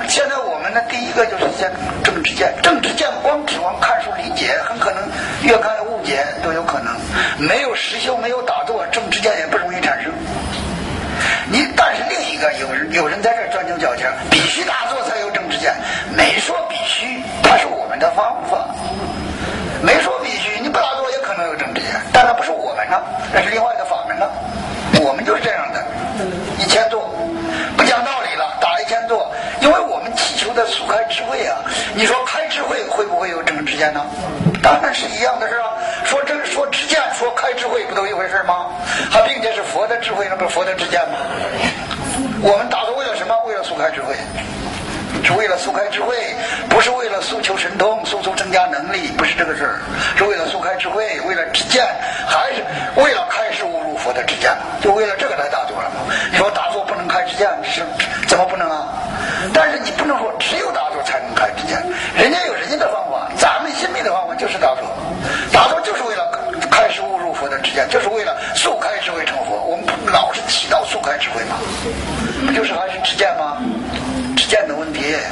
现在我们呢，第一个就是正知见，正知见光指望看书理解，很可能越看越误解都有可能。没有实修，没有打坐，正知见也不容易产生。但是另一个有人在这钻牛角尖，必须打坐才有正知见，没说必须，它是我们的方法。没说必须，你不打坐也可能有正知见，但那不是我们呢，那是另外的法门呢。我们就是这样的，1000坐，不讲道理了，打1000坐，因为我们祈求的速开智慧啊。你说开智慧会不会有正知见呢？当然是一样的事啊。说知见，说开智慧，不都一回事吗？它并且是佛的智慧，那不是佛的知见吗？我们打坐为了什么？为了速开智慧。是为了速开智慧，不是为了诉求神通、速增加能力，不是这个事儿，是为了速开智慧，为了知见，还是为了开示悟入佛的知见，就为了这个来打坐了。你说打坐不能开知见，是怎么不能啊？但是你不能说只有打坐才能开知见，人家有人家的方法，咱们心密的方法就是打坐，打坐就是为了开示悟入佛的知见，就是为了速开智慧成佛。我们老是祈祷速开智慧嘛，不就是还是